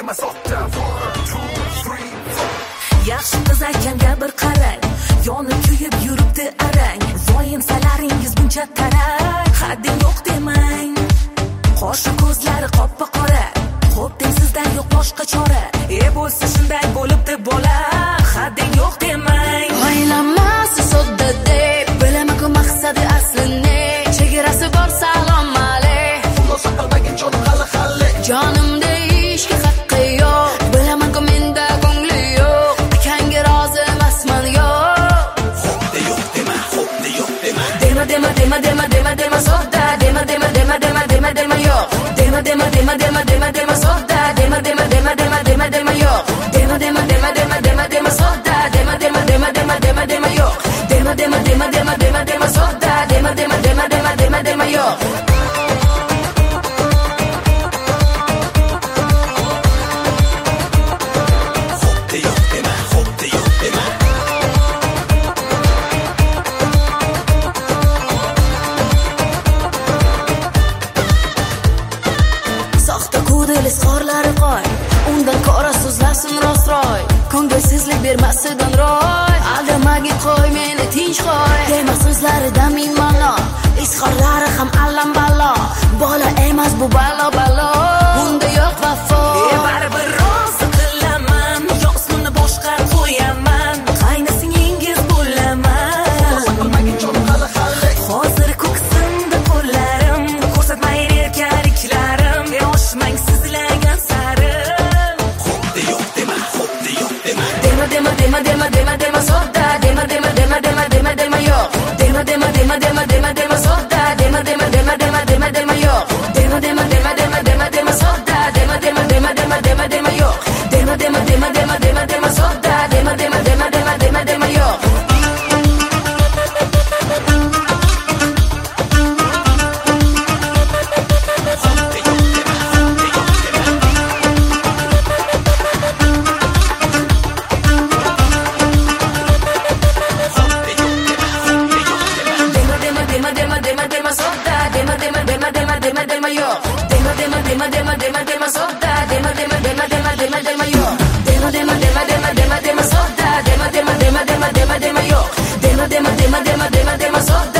dema sodda. 1, 2, 3, 4. Yaxshi qiz aytganga bir qarang, yonib kuyib yuribdi arang. Zoyimsalaringiz buncha tarang, hadding yo'q demang. Qoshi ko'zlari qoppa-qora, xo'p deng sizdan yo'q boshqa chora. Bo'lsa shunday bo'libdi bola, hadding yo'q demang. O'ylamasi sodda deb, bilaman-ku maqsadi aslini. Chegarasi bor salom alayk. Xulosa qilmagin jonim hali. Jonimda ishga haqqi yo'q, bilaman-ku menda ko'ngli yo'q. Akangga rozi emasman yo'q. Xo'pda yo'q dema, xo'pda yo'q dema. Dema sodda, dema yo'q. Dema sodda, dema yo'q. Dema sodda, dema yo'q. Dema sodda, dema yo'q. Xo'pda yo'q dema, xo'pda yo'q dema. Soxta ko'dilis qorlari qo'y, undan qora so'zlasin rostroy. Ko'ngilsizlik bermasidan roy, aldamagin qo'y meni tinch qo'y. Dema so'zlarida ming ma'no, izhorlari ham allam ballo. Bola emas bu balo. Bunda yo'q vafo. Baribir rozi qilaman, yo'qsini boshqa qo'yaman. Qaynasingiz bo'laman. Qilmagin jonim hali. Hozir ko'ksimda qo'llarim, ko'rsatmay erkaliklarim. Yoshmang sizlargan sari. Xo'pda yo'q dema, xo'pda yo'q dema. Dema sodda, dema yo'q. Dema sodda, dema yo'q. Dema sodda, dema yo'q. Dema sodda, dema yo'q. Dema sodda, dema yo'q. Dema sodda, dema yo'q. Dema sodda, dema yo'q. Dema sodda.